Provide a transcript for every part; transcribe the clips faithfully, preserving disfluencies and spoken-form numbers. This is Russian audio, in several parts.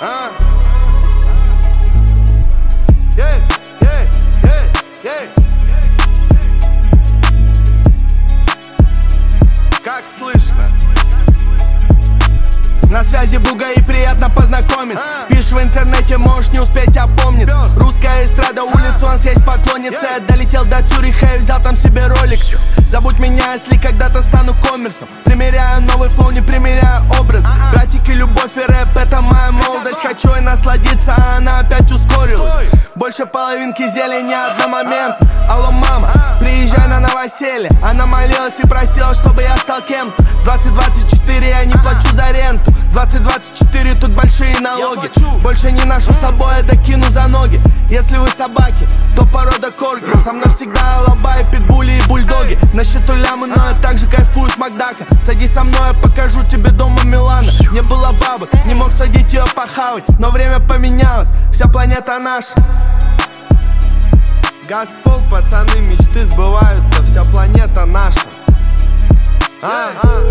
А? Ей, ей, ей, ей. Как слышно? На связи Буга и приятно познакомиться. а. Пишешь в интернете, можешь не успеть опомниться. Пёс. Русская эстрада, улицу, он съесть поклонница. yeah. Я долетел до Цюриха и взял там себе ролик. Забудь меня, если когда-то стану коммерсом. Примеряю новый флоу, не примеряю образ. uh-huh. Братики, любовь и рэп, это моя молодость. Хочу и насладиться, а она опять ускорилась. Стой. Больше половинки зелени одномоментно. uh-huh. Алло, мама, uh-huh. приезжай на новоселье. Она молилась и просила, чтобы я стал кем-то. Двадцать двадцать четыре, я не uh-huh. плачу за ренту. Двадцать двадцать четыре, тут большие налоги. Больше не ношу с собой, я докину за ноги. Если вы собаки, то порода корги. Со мной всегда алабаи, питбули и бульдоги. На счету лямы, но я также кайфую с Макдака. Садись со мной, я покажу тебе дома Милана. Не было бабок, не мог садить ее похавать. Но время поменялось, вся планета наша. Газпол, пацаны, мечты сбываются. Вся планета наша. а?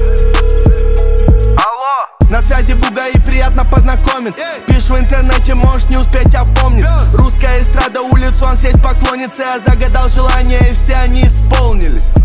На связи Буга и приятно познакомиться. yeah. Пишешь в интернете, можешь не успеть опомниться. Пёс. Русская эстрада, улицу, он съесть поклонница. Я загадал желания, и все они исполнились.